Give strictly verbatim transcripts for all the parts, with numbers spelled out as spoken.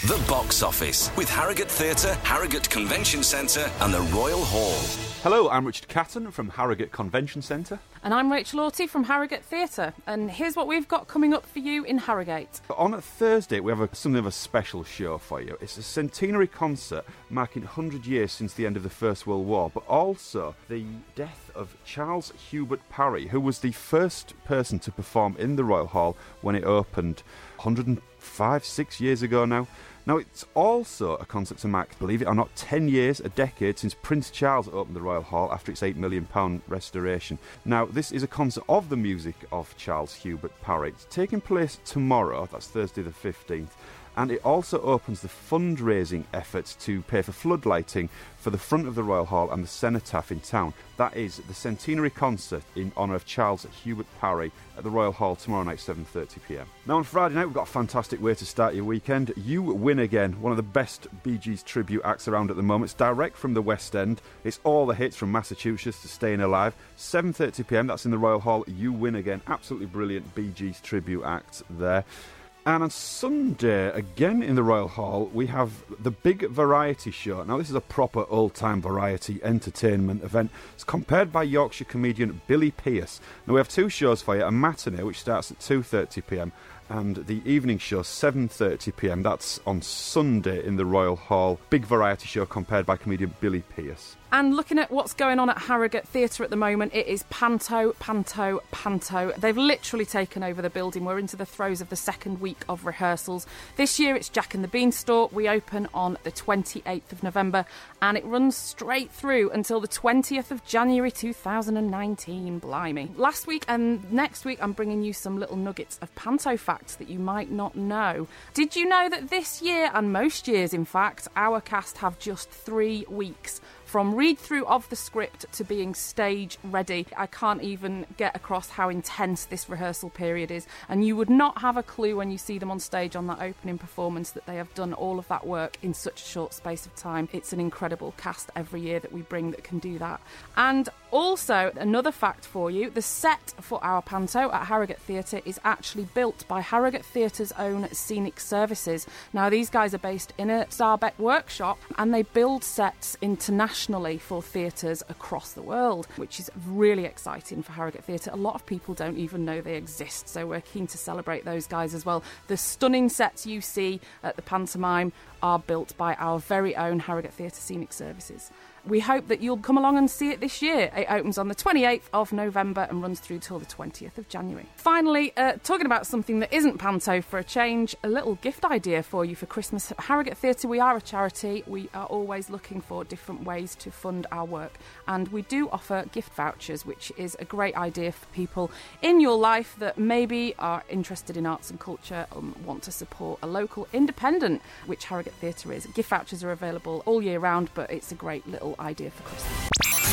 The Box Office with Harrogate Theatre, Harrogate Convention Centre and the Royal Hall. Hello, I'm Richard Catton from Harrogate Convention Centre. And I'm Rachel Orty from Harrogate Theatre. And here's what we've got coming up for you in Harrogate. On Thursday, we have a, something of a special show for you. It's a centenary concert marking one hundred years since the end of the First World War, but also the death of Charles Hubert Parry, who was the first person to perform in the Royal Hall when it opened one hundred five, six years ago now. Now, it's also a concert to mark, believe it or not, ten years, a decade, since Prince Charles opened the Royal Hall after its eight million pounds restoration. Now, this is a concert of the music of Charles Hubert Parry. It's taking place tomorrow, that's Thursday the fifteenth, and it also opens the fundraising efforts to pay for floodlighting for the front of the Royal Hall and the cenotaph in town. That is the centenary concert in honour of Charles Hubert Parry at the Royal Hall tomorrow night, seven thirty p m. Now on Friday night, we've got a fantastic way to start your weekend. You Win Again, one of the best Bee Gees tribute acts around at the moment. It's direct from the West End. It's all the hits from Massachusetts to Staying Alive. seven thirty p m, that's in the Royal Hall. You Win Again, absolutely brilliant Bee Gees tribute act there. And on Sunday, again in the Royal Hall, we have the Big Variety Show. Now, this is a proper old-time variety entertainment event. It's compared by Yorkshire comedian Billy Pearce. Now, we have two shows for you, a matinee, which starts at two thirty p m, and the evening show, seven thirty p m. That's on Sunday in the Royal Hall. Big Variety Show compared by comedian Billy Pearce. And looking at what's going on at Harrogate Theatre at the moment, it is panto, panto, panto. They've literally taken over the building. We're into the throes of the second week of rehearsals. This year it's Jack and the Beanstalk. We open on the twenty-eighth of November and it runs straight through until the twentieth of January two thousand nineteen. Blimey. Last week and next week I'm bringing you some little nuggets of panto facts that you might not know. Did you know that this year, and most years in fact, our cast have just three weeks from read-through of the script to being stage ready? I can't even get across how intense this rehearsal period is, and you would not have a clue when you see them on stage on that opening performance that they have done all of that work in such a short space of time. It's an incredible cast every year that we bring that can do that. And also, another fact for you, the set for our panto at Harrogate Theatre is actually built by Harrogate Theatre's own Scenic Services. Now, these guys are based in a Sarbeck workshop, and they build sets internationally for theatres across the world, which is really exciting for Harrogate Theatre. A lot of people don't even know they exist, so we're keen to celebrate those guys as well. The stunning sets you see at the pantomime are built by our very own Harrogate Theatre Scenic Services. We hope that you'll come along and see it this year. It opens on the twenty-eighth of November and runs through till the twentieth of January. Finally, uh, talking about something that isn't panto for a change, a little gift idea for you for Christmas. At Harrogate Theatre, we are a charity. We are always looking for different ways to fund our work, and we do offer gift vouchers, which is a great idea for people in your life that maybe are interested in arts and culture and want to support a local independent, which Harrogate Theatre is. Gift vouchers are available all year round, but it's a great little idea for Christmas.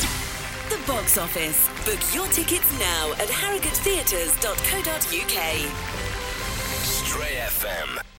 The Box Office. Book your tickets now at harrogate theatres dot co dot uk. Stray F M.